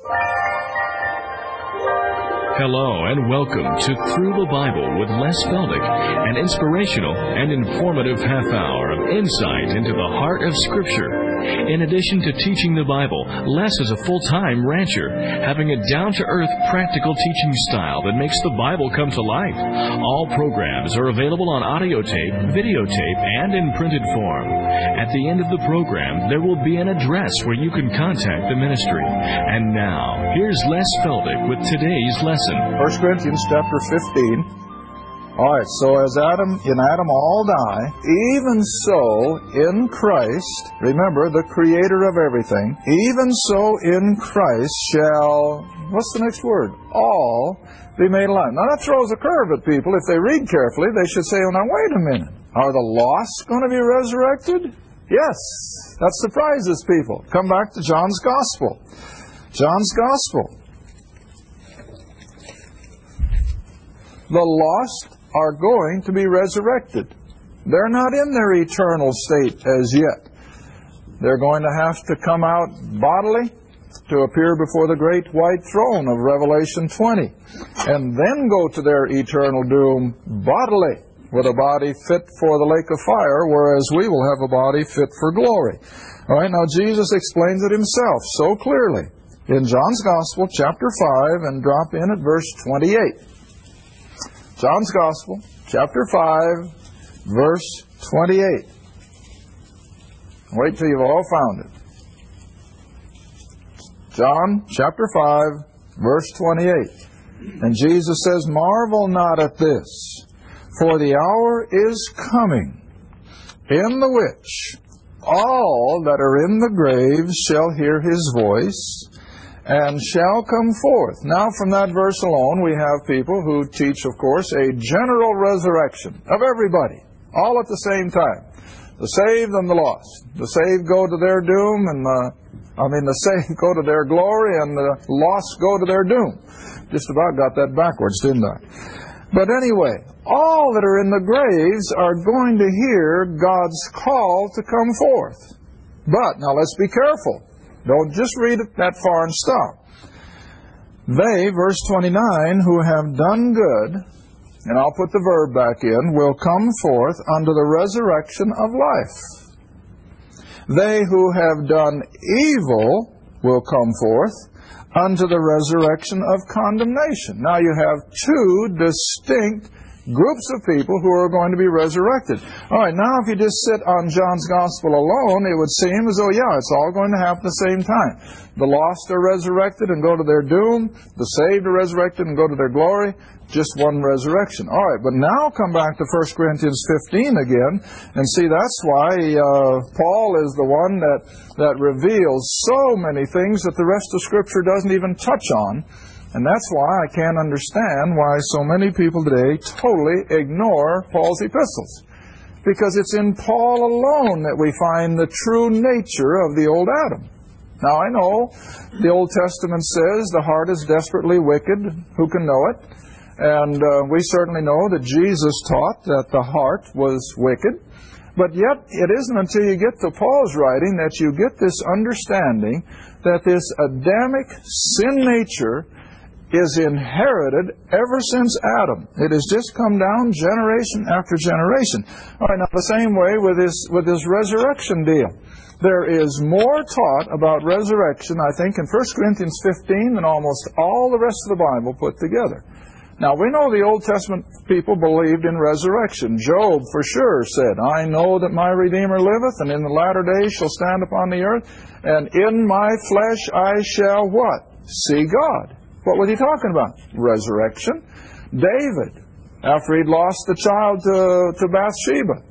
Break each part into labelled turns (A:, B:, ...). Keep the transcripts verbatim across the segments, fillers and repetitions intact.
A: Hello and welcome to Through the Bible with Les Feldick, an inspirational and informative half hour of insight into the heart of Scripture. In addition to teaching the Bible, Les is a full-time rancher, having a down-to-earth, practical teaching style that makes the Bible come to life. All programs are available on audio tape, videotape, and in printed form. At the end of the program, there will be an address where you can contact the ministry. And now, here's Les Feldick with today's lesson.
B: First Corinthians chapter fifteen. All right, so as Adam, in Adam all die, even so in Christ, remember, the creator of everything, even so in Christ shall, what's the next word? All be made alive. Now that throws a curve at people. If they read carefully, they should say, oh, now wait a minute. Are the lost going to be resurrected? Yes. That surprises people. Come back to John's Gospel. John's Gospel. The lost are going to be resurrected. They're not in their eternal state as yet. They're going to have to come out bodily to appear before the great white throne of Revelation twenty, and then go to their eternal doom bodily, with a body fit for the lake of fire, whereas we will have a body fit for glory. All right, now Jesus explains it himself so clearly in John's Gospel, chapter five, and drop in at verse twenty-eight. John's Gospel, chapter five, verse twenty-eight. Wait till you've all found it. John, chapter five, verse twenty-eight. And Jesus says, marvel not at this, for the hour is coming, in the which all that are in the graves shall hear his voice, and shall come forth. Now, from that verse alone, we have people who teach, of course, a general resurrection of everybody, all at the same time. The saved and the lost. The saved go to their doom, and the, I mean, the saved go to their glory, and the lost go to their doom. Just about got that backwards, didn't I? But anyway, all that are in the graves are going to hear God's call to come forth. But, now let's be careful. Don't just read it that far and stop. They, verse twenty-nine, who have done good, and I'll put the verb back in, will come forth unto the resurrection of life. They who have done evil will come forth unto the resurrection of condemnation. Now you have two distinct groups of people who are going to be resurrected. All right, now if you just sit on John's Gospel alone, it would seem as though, yeah, it's all going to happen at the same time. The lost are resurrected and go to their doom. The saved are resurrected and go to their glory. Just one resurrection. All right, but now come back to First Corinthians fifteen again, and see that's why uh, Paul is the one that, that reveals so many things that the rest of Scripture doesn't even touch on. And that's why I can't understand why so many people today totally ignore Paul's epistles. Because it's in Paul alone that we find the true nature of the old Adam. Now I know the Old Testament says the heart is desperately wicked. Who can know it? And uh, we certainly know that Jesus taught that the heart was wicked. But yet it isn't until you get to Paul's writing that you get this understanding that this Adamic sin nature is inherited ever since Adam. It has just come down generation after generation. All right, now the same way with this, with this resurrection deal. There is more taught about resurrection, I think, in First Corinthians fifteen than almost all the rest of the Bible put together. Now, we know the Old Testament people believed in resurrection. Job, for sure, said, I know that my Redeemer liveth, and in the latter days shall stand upon the earth, and in my flesh I shall what? See God. What was he talking about? Resurrection. David, after he'd lost the child to, to Bathsheba,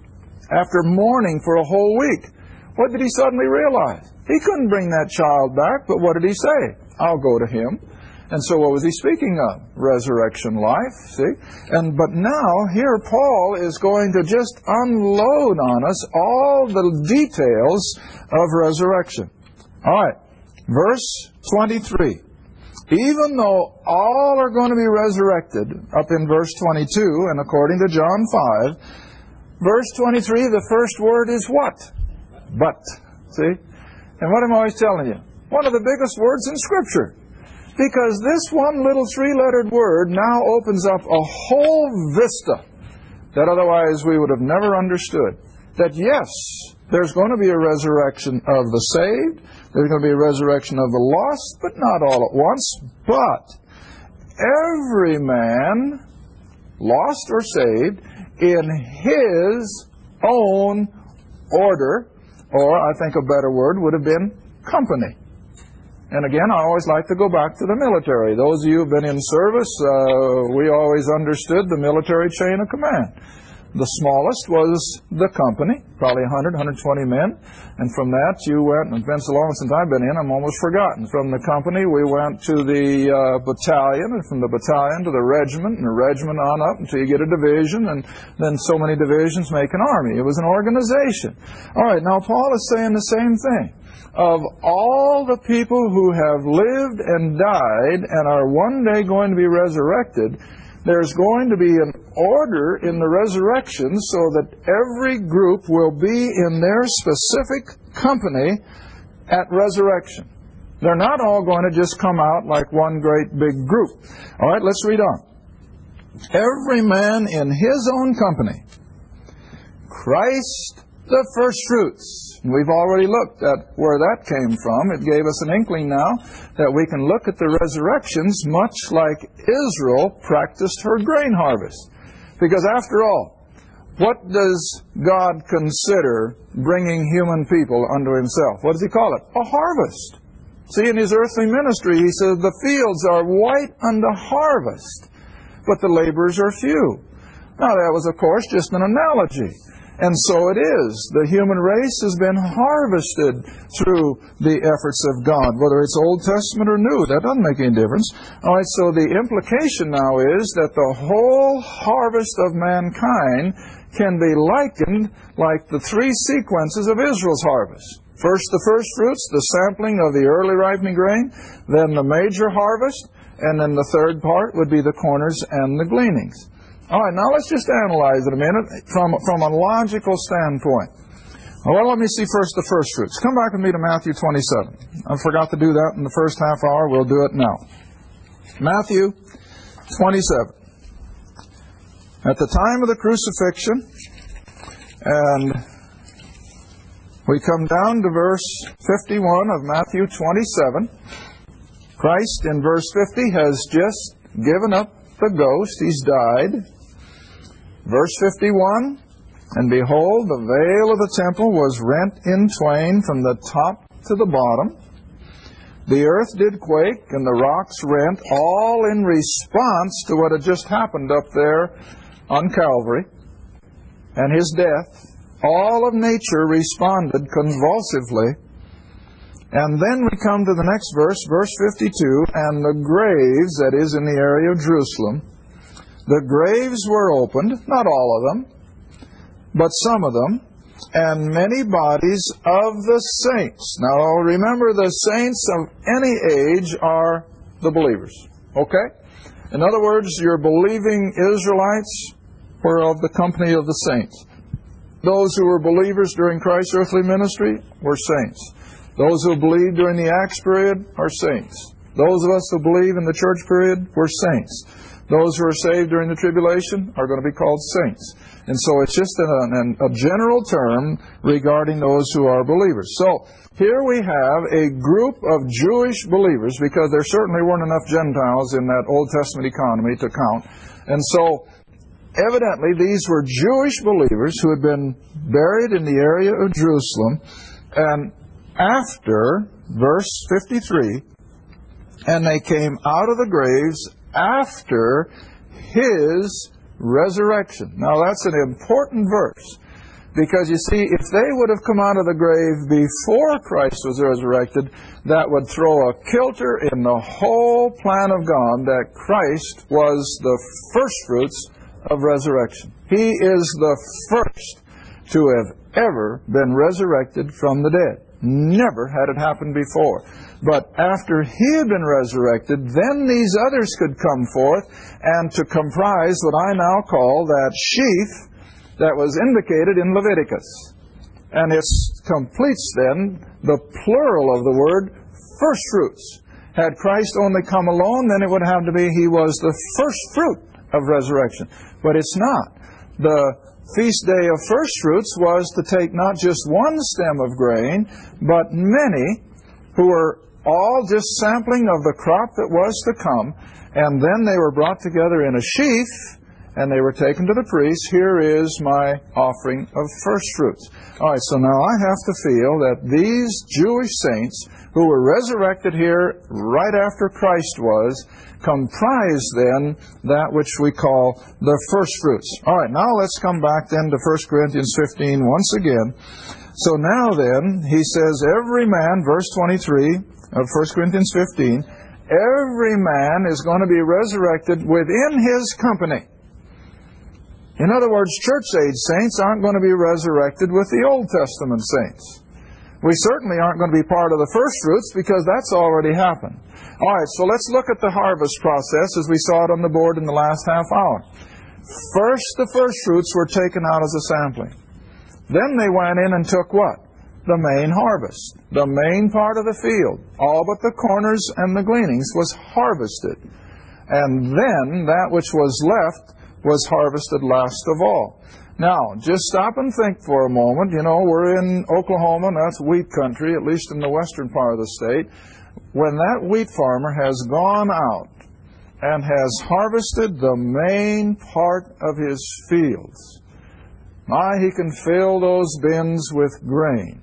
B: after mourning for a whole week, what did he suddenly realize? He couldn't bring that child back, but what did he say? I'll go to him. And so what was he speaking of? Resurrection life, see? And but now, here Paul is going to just unload on us all the details of resurrection. All right, verse twenty-three. Even though all are going to be resurrected, up in verse twenty-two, and according to John five, verse twenty-three, the first word is what? But. See? And what am I always telling you? one of the biggest words in Scripture. Because this one little three-lettered word now opens up a whole vista that otherwise we would have never understood. That yes, there's going to be a resurrection of the saved, there's going to be a resurrection of the lost, but not all at once. But every man, lost or saved, in his own order, or I think a better word would have been company. And again, I always like to go back to the military. Those of you who have been in service, uh, we always understood the military chain of command. The smallest was the company, probably one hundred, one hundred twenty men. And from that, you went, and it's been so long since I've been in, I'm almost forgotten. From the company, we went to the uh, battalion, and from the battalion to the regiment, and the regiment on up until you get a division, and then so many divisions make an army. It was an organization. All right, now Paul is saying the same thing. Of all the people who have lived and died and are one day going to be resurrected, there's going to be an order in the resurrection so that every group will be in their specific company at resurrection. They're not all going to just come out like one great big group. All right, let's read on. Every man in his own company, Christ the first fruits. And we've already looked at where that came from. It gave us an inkling now that we can look at the resurrections much like Israel practiced her grain harvest. Because after all, what does God consider bringing human people unto Himself? What does He call it? A harvest. See, in His earthly ministry, He says, the fields are white unto harvest, but the laborers are few. Now, that was, of course, just an analogy. And so it is. The human race has been harvested through the efforts of God, whether it's Old Testament or New. That doesn't make any difference. All right, so the implication now is that the whole harvest of mankind can be likened like the three sequences of Israel's harvest. First, the first fruits, the sampling of the early ripening grain, then the major harvest, and then the third part would be the corners and the gleanings. All right, now let's just analyze it a minute from, from a logical standpoint. Well, let me see first the first fruits. Come back with me to Matthew twenty-seven. I forgot to do that in the first half hour. We'll do it now. Matthew twenty-seven. At the time of the crucifixion, and we come down to verse fifty-one of Matthew twenty-seven. Christ in verse fifty has just given up the ghost. He's died. Verse fifty-one, and behold, the veil of the temple was rent in twain from the top to the bottom. The earth did quake, and the rocks rent, all in response to what had just happened up there on Calvary, and His death. All of nature responded convulsively. And then we come to the next verse, verse fifty-two, and the graves, that is in the area of Jerusalem, the graves were opened, not all of them, but some of them, and many bodies of the saints. Now remember, the saints of any age are the believers. Okay? In other words, your believing Israelites were of the company of the saints. Those who were believers during Christ's earthly ministry were saints. Those who believed during the Acts period are saints. Those of us who believe in the church period were saints. Those who are saved during the tribulation are going to be called saints. And so it's just a, a general term regarding those who are believers. So here we have a group of Jewish believers, because there certainly weren't enough Gentiles in that Old Testament economy to count. And so evidently these were Jewish believers who had been buried in the area of Jerusalem. And after, verse fifty-three, and they came out of the graves after His resurrection. Now that's an important verse, because you see, if they would have come out of the grave before Christ was resurrected, that would throw a kilter in the whole plan of God that Christ was the first fruits of resurrection. He is the first to have ever been resurrected from the dead. Never had it happened before. But after He had been resurrected, then these others could come forth and to comprise what I now call that sheaf that was indicated in Leviticus. And it completes then the plural of the word first fruits. Had Christ only come alone, then it would have to be He was the first fruit of resurrection. But it's not. The feast day of first fruits was to take not just one stem of grain, but many, who were all just sampling of the crop that was to come, and then they were brought together in a sheaf, and they were taken to the priest. Here is my offering of first fruits. All right, so now I have to feel that these Jewish saints who were resurrected here right after Christ was, comprise then that which we call the first fruits. All right, now let's come back then to First Corinthians fifteen once again. So now then, he says, every man, verse twenty-three of First Corinthians fifteen, every man is going to be resurrected within his company. In other words, church-age saints aren't going to be resurrected with the Old Testament saints. We certainly aren't going to be part of the first fruits because that's already happened. All right, so let's look at the harvest process as we saw it on the board in the last half hour. First, the first fruits were taken out as a sampling. Then they went in and took what? The main harvest, the main part of the field. All but the corners and the gleanings was harvested. And then that which was left was harvested last of all. Now, just stop and think for a moment. You know, we're in Oklahoma, and that's wheat country, at least in the western part of the state. When that wheat farmer has gone out and has harvested the main part of his fields, my, he can fill those bins with grain.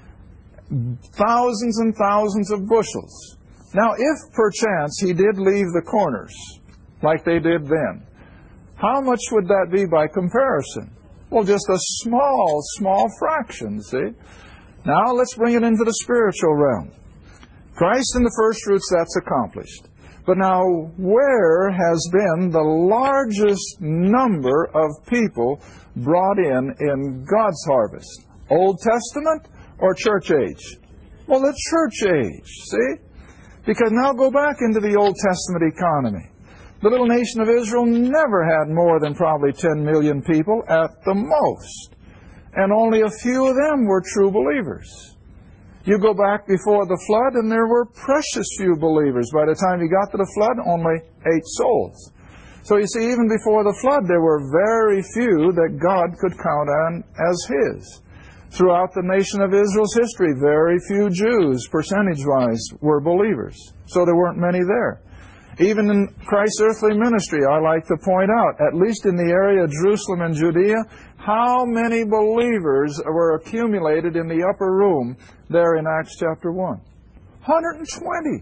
B: Thousands and thousands of bushels. Now, if perchance he did leave the corners, like they did then, how much would that be by comparison? Well, just a small, small fraction, see? Now, let's bring it into the spiritual realm. Christ in the first fruits, that's accomplished. But now, where has been the largest number of people brought in in God's harvest? Old Testament or church age? Well, the church age, see? Because now go back into the Old Testament economy. The little nation of Israel never had more than probably ten million people at the most. And only a few of them were true believers. You go back before the flood and there were precious few believers. By the time you got to the flood, only eight souls. So you see, even before the flood, there were very few that God could count on as His. Throughout the nation of Israel's history, very few Jews, percentage-wise, were believers. So there weren't many there. Even in Christ's earthly ministry, I like to point out, at least in the area of Jerusalem and Judea, how many believers were accumulated in the upper room there in Acts chapter one. one hundred twenty.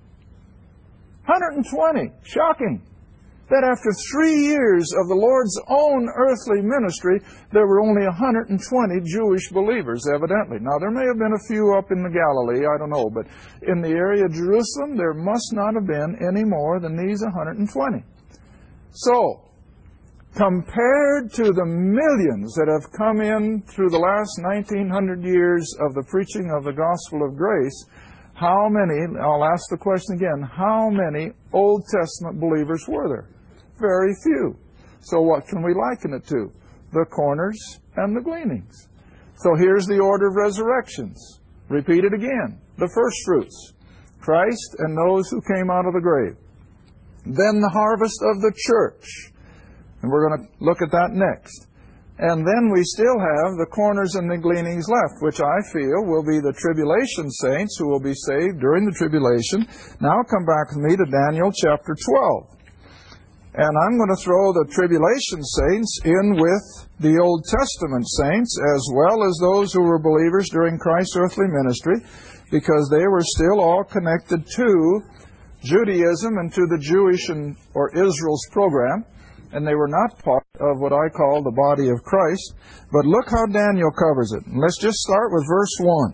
B: one hundred twenty. Shocking. That after three years of the Lord's own earthly ministry, there were only one hundred twenty Jewish believers, evidently. Now, there may have been a few up in the Galilee, I don't know, but in the area of Jerusalem, there must not have been any more than these one hundred twenty. So, compared to the millions that have come in through the last nineteen hundred years of the preaching of the gospel of grace, how many, I'll ask the question again, how many Old Testament believers were there? Very few. So what can we liken it to? The corners and the gleanings. So here's the order of resurrections. Repeat it again. The first fruits, Christ and those who came out of the grave. Then the harvest of the church. And we're going to look at that next. And then we still have the corners and the gleanings left, which I feel will be the tribulation saints who will be saved during the tribulation. Now come back with me to Daniel chapter twelve. And I'm going to throw the tribulation saints in with the Old Testament saints, as well as those who were believers during Christ's earthly ministry, because they were still all connected to Judaism and to the Jewish and, or Israel's program, and they were not part of what I call the body of Christ. But look how Daniel covers it. And let's just start with verse one.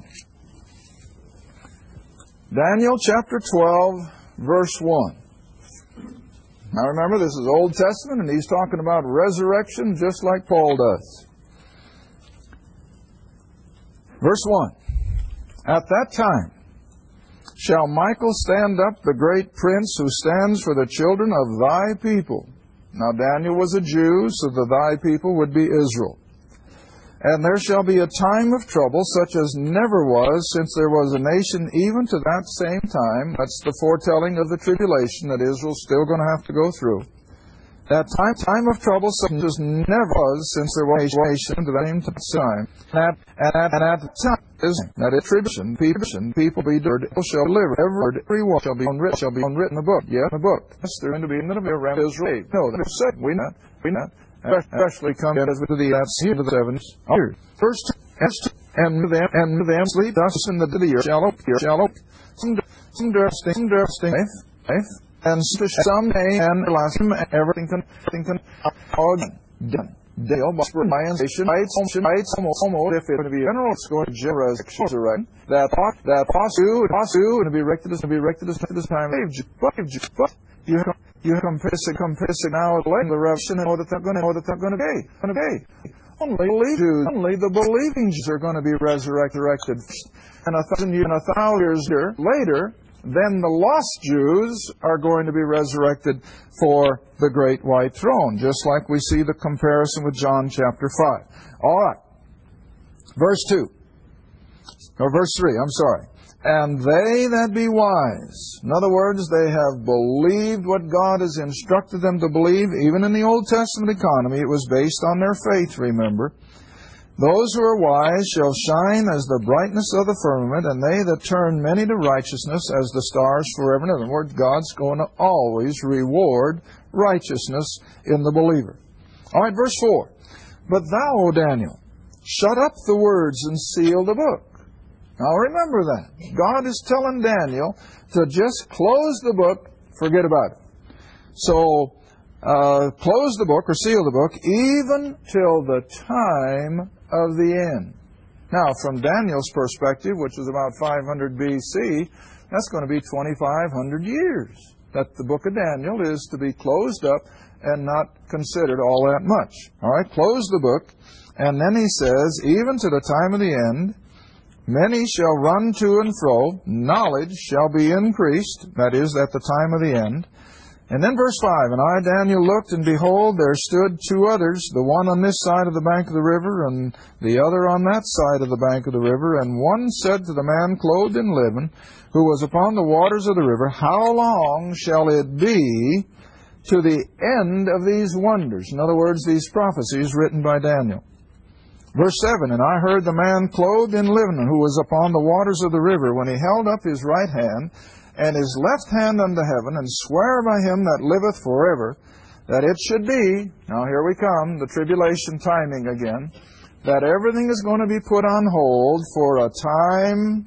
B: Daniel chapter twelve, verse one. Now remember, this is Old Testament, and he's talking about resurrection just like Paul does. Verse one. At that time shall Michael stand up, the great prince who stands for the children of thy people. Now Daniel was a Jew, so the thy people would be Israel. And there shall be a time of trouble such as never was since there was a nation even to that same time. That's the foretelling of the tribulation that Israel's still going to have to go through. That time, time of trouble such as never was since there was a nation to that same time. And at, and at, and at the time is that it tribulation, people, people be delivered, shall deliver. Every, every one shall be unwritten, shall be unwritten in the book. Yeah, in the book. Yes, they're going to be in the middle of Israel. No, they're said, we not, we not. Especially come as to the that's here to the seven years. First, and them and them sleep thus in the day shall up here shall up. Some some dressing, some dressing, faith, and some day and last him everything can everything can all done. Dale Bosper my station rights rights almost almost if it would be general it's going to generous right that thought that posu posu and be erected as to be erected as this time but you have You compare it, compare it now with the revelation and know that they're going to know that they're going to be. Going to be. Only Jews, only the believing Jews are going to be resurrected. And a thousand years, and a thousand years later, then the lost Jews are going to be resurrected for the great white throne, just like we see the comparison with John chapter five. All right. Verse two. Or verse three, I'm sorry. And they that be wise. In other words, they have believed what God has instructed them to believe. Even in the Old Testament economy, it was based on their faith, remember. Those who are wise shall shine as the brightness of the firmament, and they that turn many to righteousness as the stars forever and ever. In other words, God's going to always reward righteousness in the believer. All right, verse four. But thou, O Daniel, shut up the words and seal the book. Now remember that. God is telling Daniel to just close the book, forget about it. So, uh, close the book or seal the book even till the time of the end. Now, from Daniel's perspective, which is about five hundred B C, that's going to be twenty-five hundred years that the book of Daniel is to be closed up and not considered all that much. All right, close the book, and then he says, even to the time of the end, many shall run to and fro, knowledge shall be increased, that is, at the time of the end. And then verse five, and I, Daniel, looked, and behold, there stood two others, the one on this side of the bank of the river, and the other on that side of the bank of the river. And one said to the man clothed in linen, who was upon the waters of the river, How long shall it be to the end of these wonders? In other words, these prophecies written by Daniel. Verse seven, and I heard the man clothed in linen, who was upon the waters of the river, when he held up his right hand, and his left hand unto heaven, and sware by him that liveth forever, that it should be, now here we come, the tribulation timing again, that everything is going to be put on hold for a time,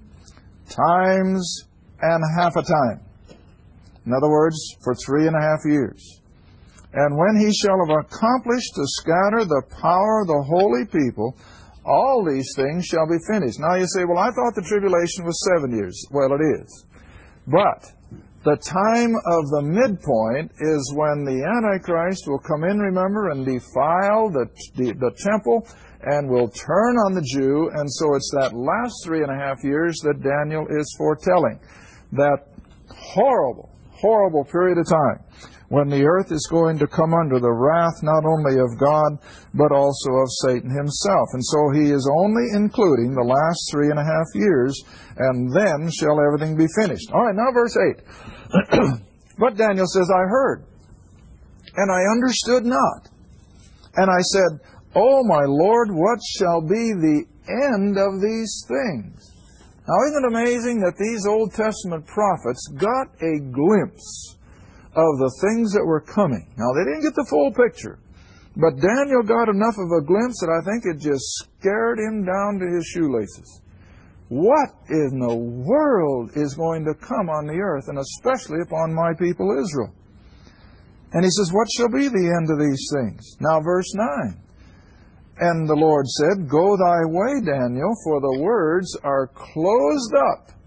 B: times, and half a time. In other words, for three and a half years. And when he shall have accomplished to scatter the power of the holy people, all these things shall be finished. Now you say, well, I thought the tribulation was seven years. Well, it is. But the time of the midpoint is when the Antichrist will come in, remember, and defile the, the, the temple and will turn on the Jew. And so it's that last three and a half years that Daniel is foretelling. That horrible, horrible period of time when the earth is going to come under the wrath not only of God, but also of Satan himself. And so he is only including the last three and a half years, and then shall everything be finished. All right, now verse eight. But Daniel says, I heard, and I understood not. And I said, O my Lord, what shall be the end of these things? Now isn't it amazing that these Old Testament prophets got a glimpse of the things that were coming. Now, they didn't get the full picture, but Daniel got enough of a glimpse that I think it just scared him down to his shoelaces. What in the world is going to come on the earth, and especially upon my people Israel? And he says, what shall be the end of these things? Now, verse nine. And the Lord said, Go thy way, Daniel, for the words are closed up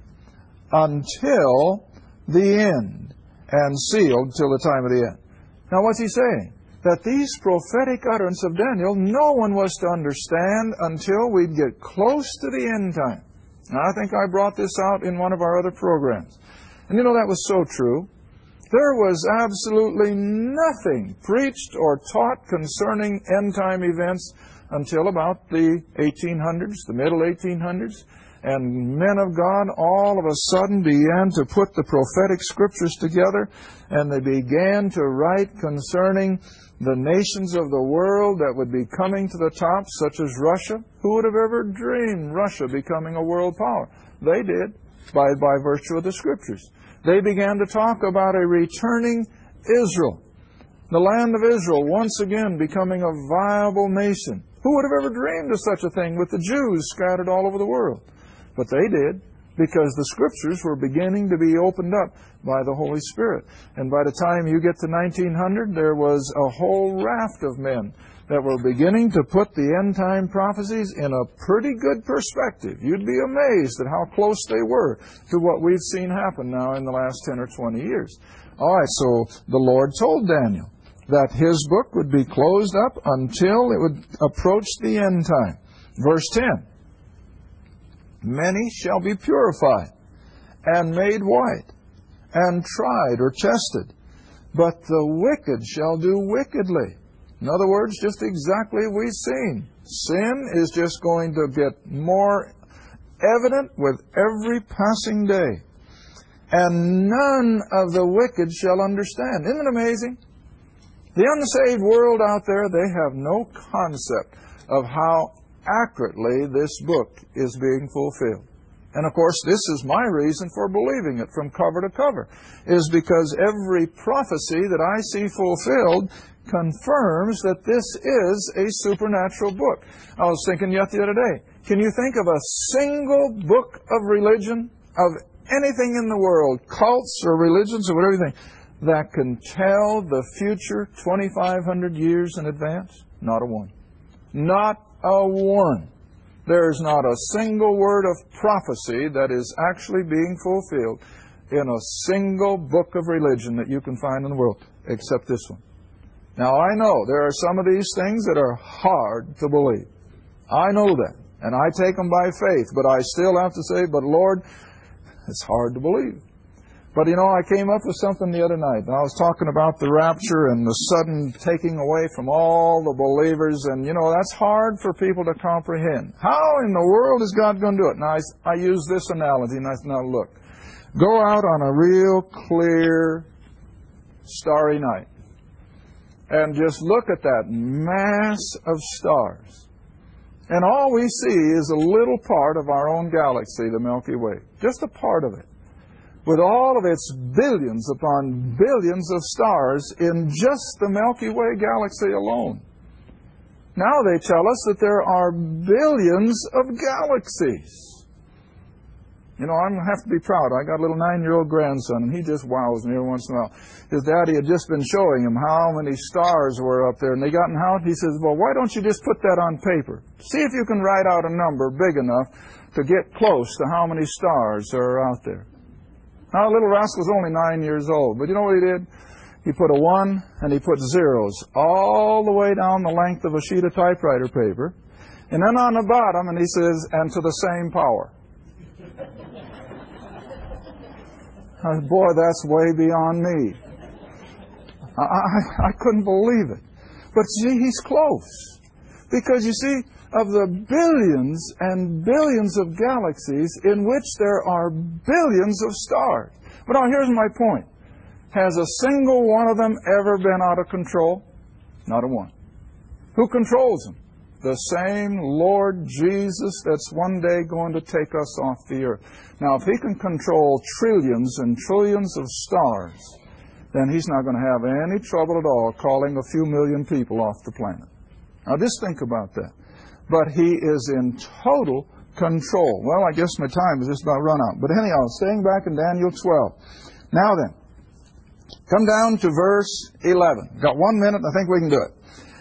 B: until the end, and sealed till the time of the end. Now what's he saying? That these prophetic utterance of Daniel, no one was to understand until we'd get close to the end time. Now I think I brought this out in one of our other programs. And you know, that was so true. There was absolutely nothing preached or taught concerning end-time events until about the eighteen hundreds, the middle eighteen hundreds. And men of God all of a sudden began to put the prophetic scriptures together, and they began to write concerning the nations of the world that would be coming to the top, such as Russia. Who would have ever dreamed Russia becoming a world power? They did, by, by virtue of the scriptures. They began to talk about a returning Israel, the land of Israel once again becoming a viable nation. Who would have ever dreamed of such a thing with the Jews scattered all over the world? But they did, because the Scriptures were beginning to be opened up by the Holy Spirit. And by the time you get to nineteen hundred, there was a whole raft of men that were beginning to put the end-time prophecies in a pretty good perspective. You'd be amazed at how close they were to what we've seen happen now in the last ten or twenty years. All right, so the Lord told Daniel that his book would be closed up until it would approach the end time. Verse ten. Many shall be purified, and made white, and tried or tested, but the wicked shall do wickedly. In other words, just exactly as we've seen. Sin is just going to get more evident with every passing day. And none of the wicked shall understand. Isn't it amazing? The unsaved world out there, they have no concept of how accurately this book is being fulfilled. And of course, this is my reason for believing it from cover to cover, is because every prophecy that I see fulfilled confirms that this is a supernatural book. I was thinking yet the other day, can you think of a single book of religion, of anything in the world, cults or religions or whatever you think, that can tell the future twenty-five hundred years in advance? Not a one. Not a one. There's not a single word of prophecy that is actually being fulfilled in a single book of religion that you can find in the world, except this one. Now, I know there are some of these things that are hard to believe. I know that, and I take them by faith, but I still have to say, but Lord, it's hard to believe. But, you know, I came up with something the other night. I was talking about the rapture and the sudden taking away from all the believers. And, you know, that's hard for people to comprehend. How in the world is God going to do it? Now, I, I use this analogy, and I said, now look. Go out on a real clear, starry night. And just look at that mass of stars. And all we see is a little part of our own galaxy, the Milky Way. Just a part of it. With all of its billions upon billions of stars in just the Milky Way galaxy alone. Now they tell us that there are billions of galaxies. You know, I'm going to have to be proud. I got a little nine-year-old grandson, and he just wows me every once in a while. His daddy had just been showing him how many stars were up there, and they got in house. He says, well, why don't you just put that on paper? See if you can write out a number big enough to get close to how many stars are out there. Now, little rascal was only nine years old, but you know what he did? He put a one and he put zeros all the way down the length of a sheet of typewriter paper. And then on the bottom, and he says, and to the same power. I said, boy, that's way beyond me. I, I, I couldn't believe it. But see, he's close. Because you see, of the billions and billions of galaxies in which there are billions of stars. But now here's my point. Has a single one of them ever been out of control? Not a one. Who controls them? The same Lord Jesus that's one day going to take us off the earth. Now, if He can control trillions and trillions of stars, then He's not going to have any trouble at all calling a few million people off the planet. Now, just think about that. But He is in total control. Well, I guess my time is just about run out. But anyhow, staying back in Daniel twelve. Now then, come down to verse eleven. Got one minute, I think we can do it.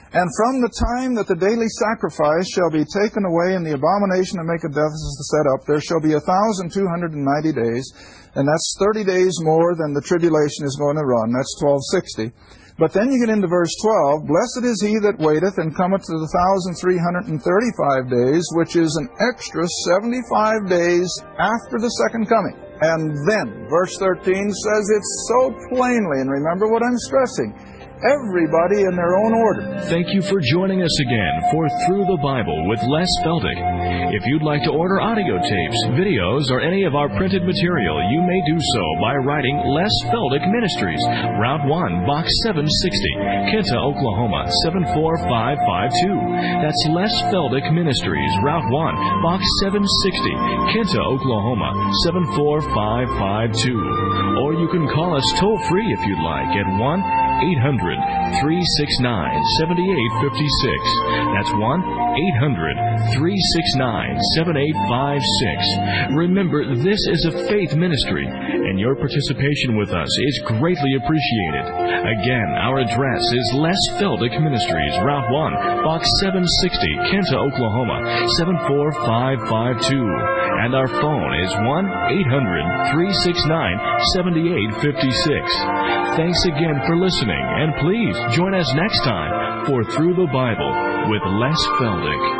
B: And from the time that the daily sacrifice shall be taken away, and the abomination of maketh death is set up, there shall be a thousand two hundred and ninety days, and that's thirty days more than the tribulation is going to run. That's twelve sixty. But then you get into verse twelve, blessed is he that waiteth, and cometh to the thousand three hundred and thirty-five days, which is an extra seventy-five days after the second coming. And then, verse thirteen says it so plainly, and remember what I'm stressing, everybody in their own order.
A: Thank you for joining us again for Through the Bible with Les Feldick. If you'd like to order audio tapes, videos, or any of our printed material, you may do so by writing Les Feldick Ministries, Route one, Box seven sixty, Kinta, Oklahoma, seven four five five two. That's Les Feldick Ministries, Route one, Box seven sixty, Kinta, Oklahoma, seven four five five two. Or you can call us toll-free if you'd like at one eight hundred three six nine seven eight five six. That's one eight hundred three six nine seven eight five six. Remember, this is a faith ministry, and your participation with us is greatly appreciated. Again, our address is Les Feldick Ministries, Route one, Box seven sixty, Kinta, Oklahoma, seven four five five two. And our phone is one eight hundred three six nine seven eight five six. Thanks again for listening, and please join us next time for Through the Bible with Les Feldick.